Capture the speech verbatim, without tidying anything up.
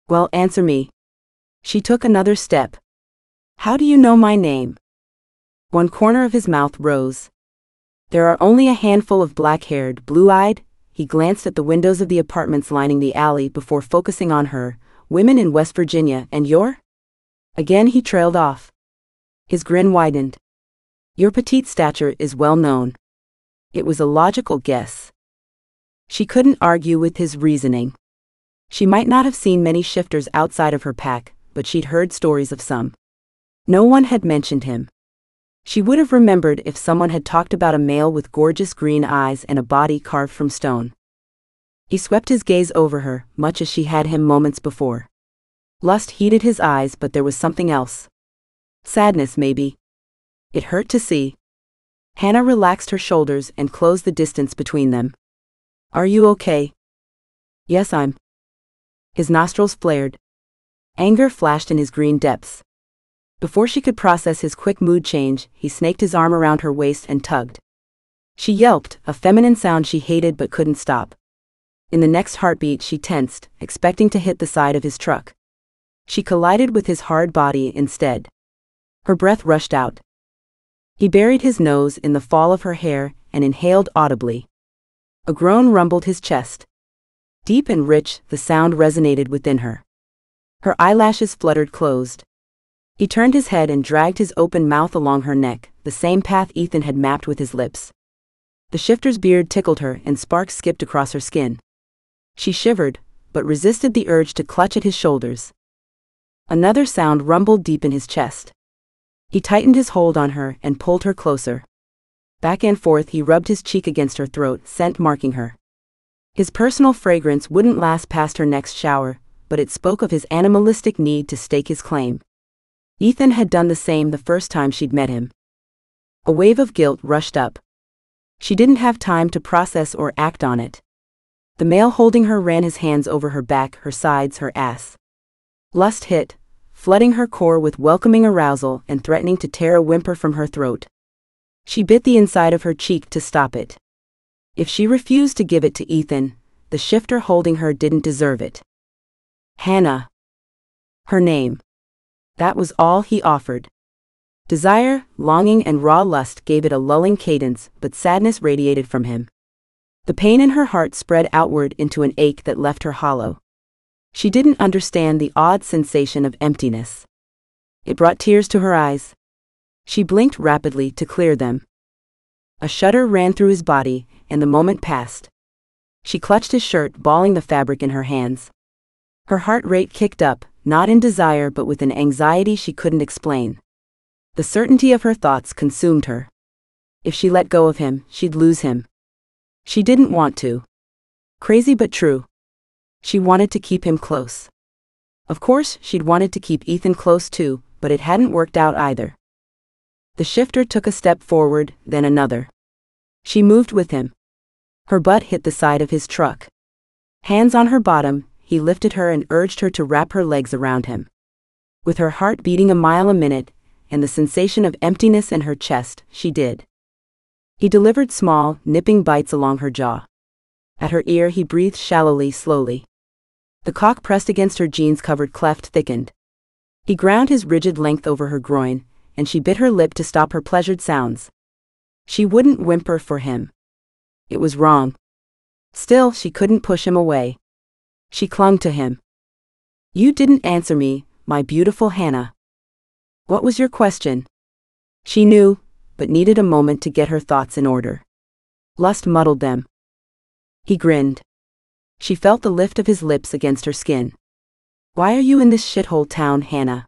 Well, answer me. She took another step. How do you know my name? One corner of his mouth rose. There are only a handful of black-haired, blue-eyed. He glanced at the windows of the apartments lining the alley before focusing on her, women in West Virginia, and you're? Again he trailed off. His grin widened. Your petite stature is well known. It was a logical guess. She couldn't argue with his reasoning. She might not have seen many shifters outside of her pack, but she'd heard stories of some. No one had mentioned him. She would have remembered if someone had talked about a male with gorgeous green eyes and a body carved from stone. He swept his gaze over her, much as she had him moments before. Lust heated his eyes, but there was something else. Sadness, maybe. It hurt to see. Hannah relaxed her shoulders and closed the distance between them. Are you okay? Yes, I'm. His nostrils flared. Anger flashed in his green depths. Before she could process his quick mood change, he snaked his arm around her waist and tugged. She yelped, a feminine sound she hated but couldn't stop. In the next heartbeat she tensed, expecting to hit the side of his truck. She collided with his hard body instead. Her breath rushed out. He buried his nose in the fall of her hair and inhaled audibly. A groan rumbled his chest. Deep and rich, the sound resonated within her. Her eyelashes fluttered closed. He turned his head and dragged his open mouth along her neck, the same path Ethan had mapped with his lips. The shifter's beard tickled her and sparks skipped across her skin. She shivered, but resisted the urge to clutch at his shoulders. Another sound rumbled deep in his chest. He tightened his hold on her and pulled her closer. Back and forth he rubbed his cheek against her throat, scent marking her. His personal fragrance wouldn't last past her next shower, but it spoke of his animalistic need to stake his claim. Ethan had done the same the first time she'd met him. A wave of guilt rushed up. She didn't have time to process or act on it. The male holding her ran his hands over her back, her sides, her ass. Lust hit, flooding her core with welcoming arousal and threatening to tear a whimper from her throat. She bit the inside of her cheek to stop it. If she refused to give it to Ethan, the shifter holding her didn't deserve it. Hannah. Her name. That was all he offered. Desire, longing, and raw lust gave it a lulling cadence, but sadness radiated from him. The pain in her heart spread outward into an ache that left her hollow. She didn't understand the odd sensation of emptiness. It brought tears to her eyes. She blinked rapidly to clear them. A shudder ran through his body, and the moment passed. She clutched his shirt, balling the fabric in her hands. Her heart rate kicked up, not in desire but with an anxiety she couldn't explain. The certainty of her thoughts consumed her. If she let go of him, she'd lose him. She didn't want to. Crazy but true. She wanted to keep him close. Of course, she'd wanted to keep Ethan close too, but it hadn't worked out either. The shifter took a step forward, then another. She moved with him. Her butt hit the side of his truck. Hands on her bottom, he lifted her and urged her to wrap her legs around him. With her heart beating a mile a minute, and the sensation of emptiness in her chest, she did. He delivered small, nipping bites along her jaw. At her ear he breathed shallowly, slowly. The cock pressed against her jeans-covered cleft thickened. He ground his rigid length over her groin, and she bit her lip to stop her pleasured sounds. She wouldn't whimper for him. It was wrong. Still, she couldn't push him away. She clung to him. You didn't answer me, my beautiful Hannah. What was your question? She knew, but needed a moment to get her thoughts in order. Lust muddled them. He grinned. She felt the lift of his lips against her skin. Why are you in this shithole town, Hannah?